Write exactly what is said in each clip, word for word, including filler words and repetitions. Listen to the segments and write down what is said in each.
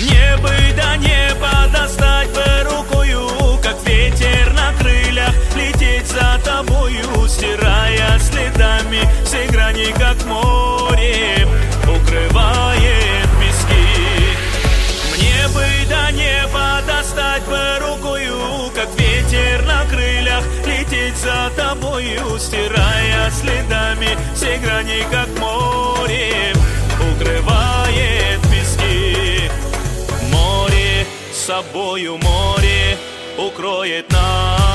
Мне бы до неба достать бы рукою, как ветер на крыльях, лететь за тобою, стирая следами все грани, как море укрывает пески. Мне бы до неба достать бы рукою, как ветер на крыльях, лететь за тобою, стирая следами все грани, как море укрывает пески. Море с собою, море укроет нас.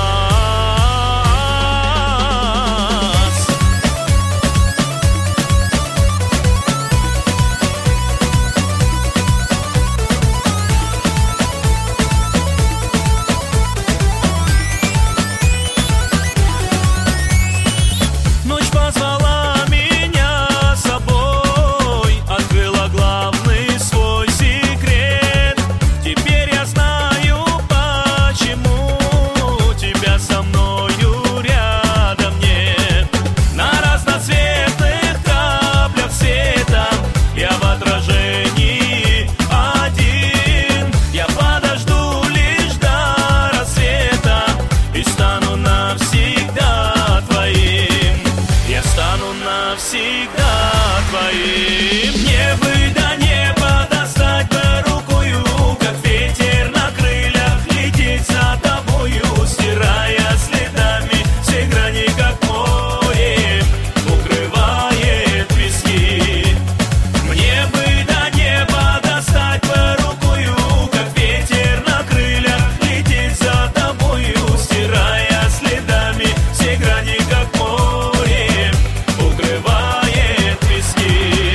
Ночь позвала меня с собой, открыла главный свой секрет. Теперь я знаю, почему тебя со мною рядом нет. На разноцветных каплях света я в отражении один. Я подожду лишь до рассвета и стану навсегда твоим. Я стану навсегда твоим. Мне бы до неба достать бы рукою, как ветер на крыльях, лететь за тобою, стирая следами все грани, как море укрывает пески. Мне бы до неба достать бы рукою, как ветер на крыльях, лететь за тобою, стирая следами все грани, как море укрывает пески.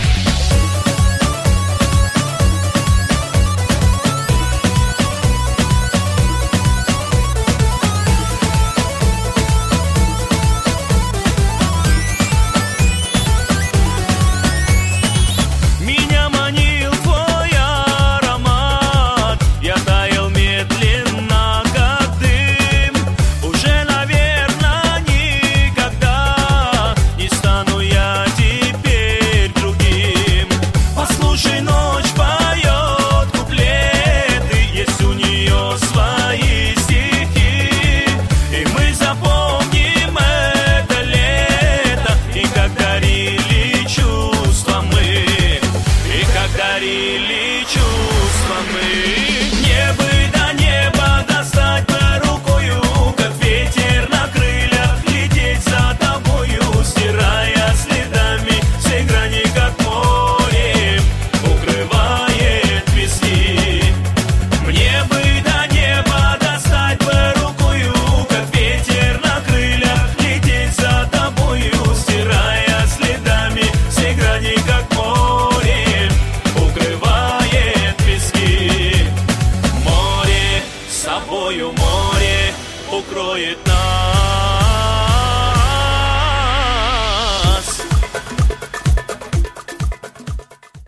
Меня манил твой аромат, я таял медленно, как дым. Уже, наверное, никогда не стану я теперь другим. Послушай, ночь поет куплеты, есть у нее свои стихи. И мы запомним это лето, и как дарили чувства мы, и как дарили чувства мы. Мне бы до неба достать бы рукою, как ветер на крыльях, лететь за тобою, стирая следами все грани, как море укрывает пески. Мне бы до неба достать бы рукою, как ветер на крыльях, лететь за тобою, стирая следами все грани, как море укрывает пески. Море с собою, море укроет нас.